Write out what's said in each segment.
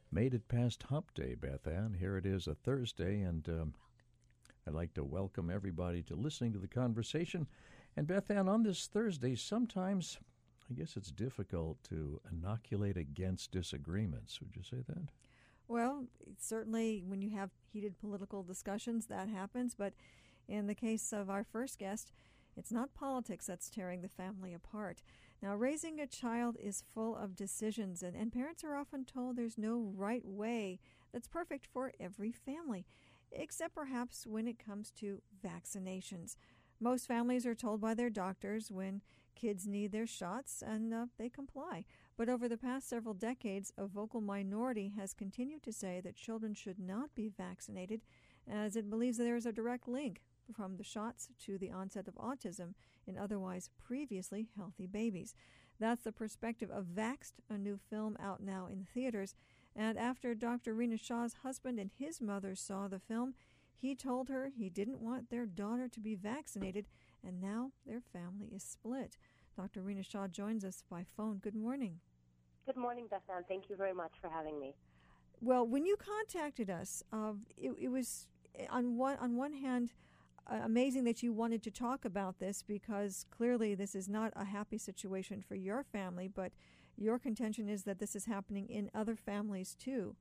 Made it past Hump Day, Beth Ann. Here it is, a Thursday, and I'd like to welcome everybody to listening to the conversation. And Beth Ann, on this Thursday, sometimes I guess it's difficult to inoculate against disagreements. Would you say that? Well, certainly when you have heated political discussions, that happens. But in the case of our first guest, it's not politics that's tearing the family apart. Now, raising a child is full of decisions, and parents are often told there's no right way that's perfect for every family, except perhaps when it comes to vaccinations. Most families are told by their doctors when kids need their shots, and they comply. But over the past several decades, a vocal minority has continued to say that children should not be vaccinated, as it believes there is a direct link from the shots to the onset of autism in otherwise previously healthy babies. That's the perspective of Vaxxed, a new film out now in theaters. And after Dr. Rina Shah's husband and his mother saw the film, he told her he didn't want their daughter to be vaccinated, and now their family is split. Dr. Rina Shah joins us by phone. Good morning. Good morning, Beth Ann. Thank you very much for having me. Well, when you contacted us, it was on one hand amazing that you wanted to talk about this, because clearly this is not a happy situation for your family, but your contention is that this is happening in other families too.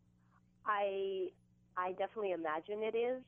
I definitely imagine it is.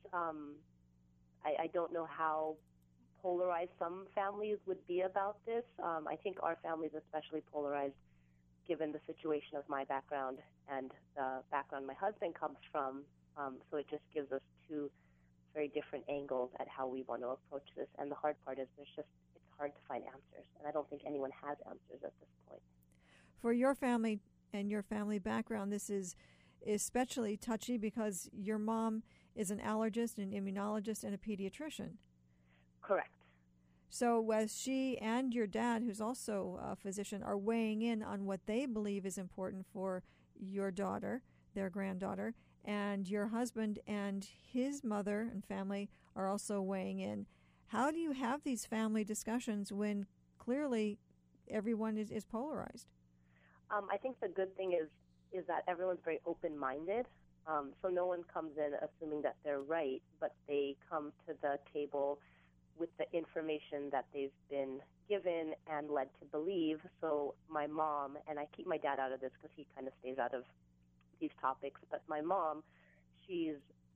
I don't know how polarized some families would be about this. I think our family is especially polarized given the situation of my background and the background my husband comes from. So it just gives us two very different angles at how we want to approach this. And the hard part is it's hard to find answers. And I don't think anyone has answers at this point. For your family and your family background, this is especially touchy because your mom is an allergist, an immunologist, and a pediatrician. Correct. So as she and your dad, who's also a physician, are weighing in on what they believe is important for your daughter, their granddaughter, and your husband and his mother and family are also weighing in, how do you have these family discussions when clearly everyone is polarized? I think the good thing is that everyone's very open-minded. So no one comes in assuming that they're right, but they come to the table with the information that they've been given and led to believe. So my mom, and I keep my dad out of this because he kind of stays out of these topics, but my mom, she's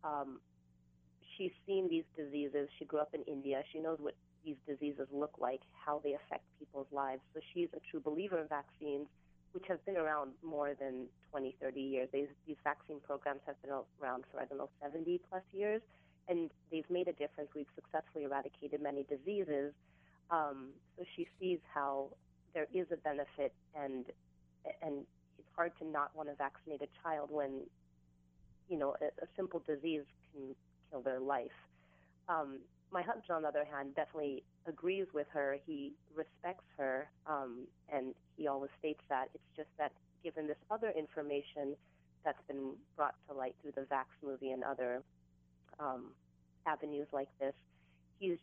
seen these diseases. She grew up in India. She knows what these diseases look like, how they affect people's lives. So she's a true believer in vaccines, which have been around more than 20, 30 years. These vaccine programs have been around for, 70 plus years, and they've made a difference. We've successfully eradicated many diseases. So she sees how there is a benefit, and it's hard to not want to vaccinate a child when, a simple disease can kill their life. My husband, on the other hand, definitely agrees with her. He respects her, and he always states that. It's just that given this other information that's been brought to light through the Vax movie and other avenues like this, he's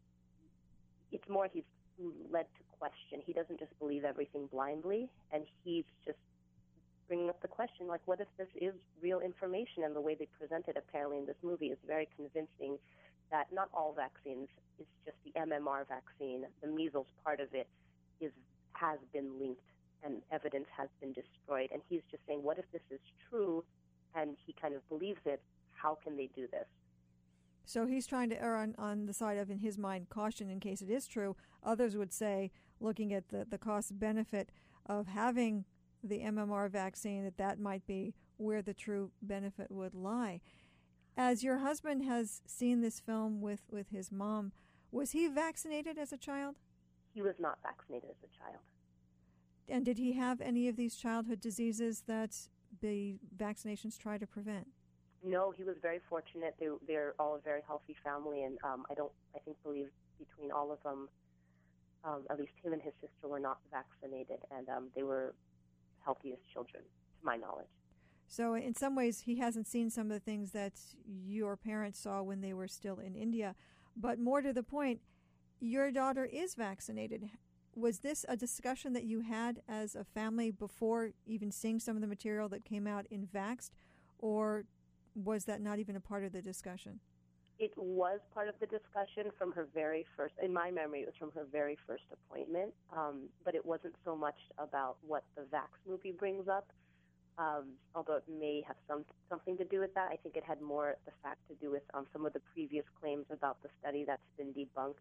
led to question. He doesn't just believe everything blindly, and he's just bringing up the question, like, what if this is real information? And the way they present it, apparently, in this movie is very convincing that not all vaccines, it's just the MMR vaccine, the measles part of it, has been linked and evidence has been destroyed. And he's just saying, what if this is true? And he kind of believes it. How can they do this? So he's trying to err on the side of, in his mind, caution in case it is true. Others would say, looking at the cost-benefit of having the MMR vaccine, that might be where the true benefit would lie. As your husband has seen this film with his mom, was he vaccinated as a child? He was not vaccinated as a child. And did he have any of these childhood diseases that the vaccinations try to prevent? No, he was very fortunate. They're all a very healthy family, and believe between all of them, at least him and his sister were not vaccinated, and they were healthiest children, to my knowledge. So in some ways, he hasn't seen some of the things that your parents saw when they were still in India. But more to the point, your daughter is vaccinated. was this a discussion that you had as a family before even seeing some of the material that came out in Vaxxed, or was that not even a part of the discussion? It was part of the discussion from her very first, in my memory, it was from her very first appointment, but it wasn't so much about what the Vax movie brings up, although it may have something to do with that. I think it had more the fact to do with some of the previous claims about the study that's been debunked,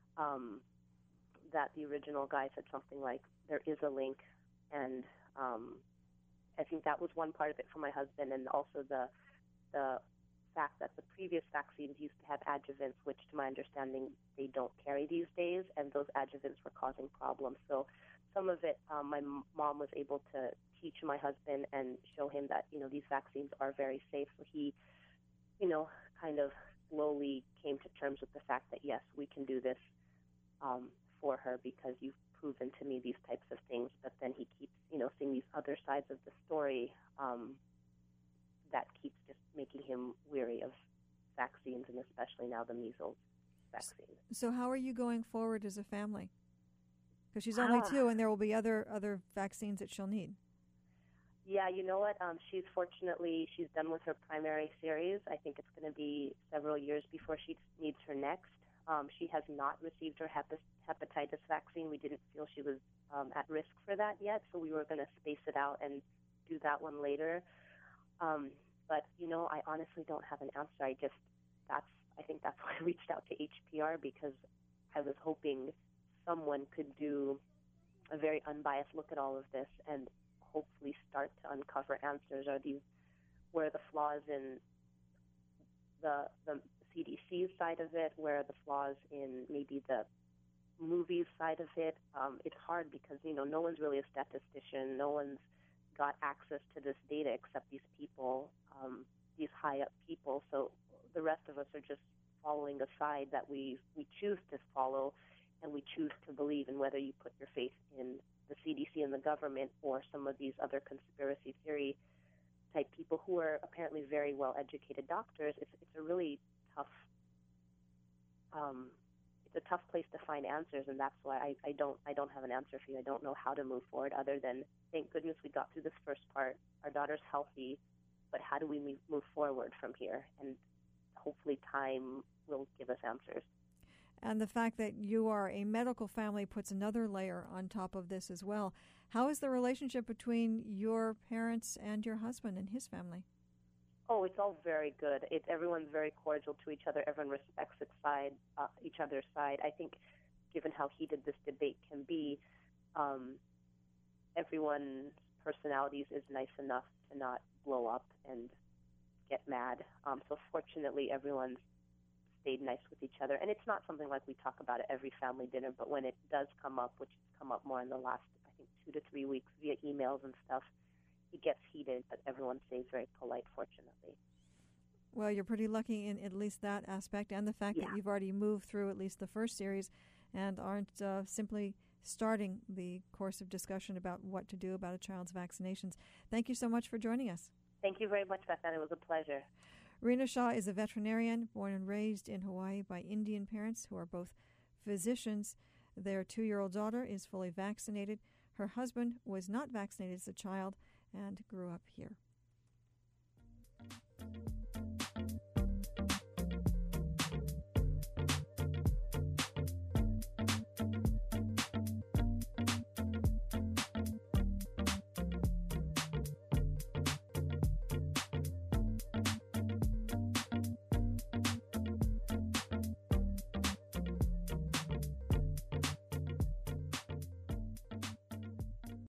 that the original guy said something like, there is a link, and I think that was one part of it for my husband, and also the fact that the previous vaccines used to have adjuvants, which to my understanding they don't carry these days, and those adjuvants were causing problems. So some of it, my mom was able to teach my husband and show him that, these vaccines are very safe. So he, kind of slowly came to terms with the fact that, yes, we can do this for her because you've proven to me these types of things. But then he keeps, seeing these other sides of the story that keeps just making him weary of vaccines, and especially now the measles vaccine. So how are you going forward as a family? Because she's only 2, and there will be other vaccines that she'll need. Yeah, you know what? She's done with her primary series. I think it's going to be several years before she needs her next. She has not received her hepatitis vaccine. We didn't feel she was at risk for that yet, so we were going to space it out and do that one later. But, I honestly don't have an answer. I think that's why I reached out to HPR, because I was hoping someone could do a very unbiased look at all of this and hopefully start to uncover answers. Where are the flaws in the CDC side of it? Where are the flaws in maybe the movies side of it? It's hard because, no one's really a statistician. No one's got access to this data except these people, these high-up people. So the rest of us are just following a side that we choose to follow and we choose to believe in, whether you put your faith in the CDC and the government or some of these other conspiracy theory type people who are apparently very well-educated doctors. It's a really tough it's a tough place to find answers, and that's why I don't have an answer for you. I don't know how to move forward other than, thank goodness we got through this first part. Our daughter's healthy, but how do we move forward from here? And hopefully time will give us answers. And the fact that you are a medical family puts another layer on top of this as well. How is the relationship between your parents and your husband and his family? Oh, it's all very good. Everyone's very cordial to each other. Everyone respects each other's side. I think, given how heated this debate can be, everyone's personalities is nice enough to not blow up and get mad. So fortunately, everyone's stayed nice with each other. And it's not something like we talk about at every family dinner, but when it does come up, which has come up more in the last, I think, 2 to 3 weeks via emails and stuff, it gets heated, but everyone stays very polite, fortunately. Well, you're pretty lucky in at least that aspect, and the fact that you've already moved through at least the first series and aren't simply starting the course of discussion about what to do about a child's vaccinations. Thank you so much for joining us. Thank you very much, Beth Ann. It was a pleasure. Rena Shah is a veterinarian born and raised in Hawaii by Indian parents who are both physicians. Their 2-year-old daughter is fully vaccinated. Her husband was not vaccinated as a child and grew up here.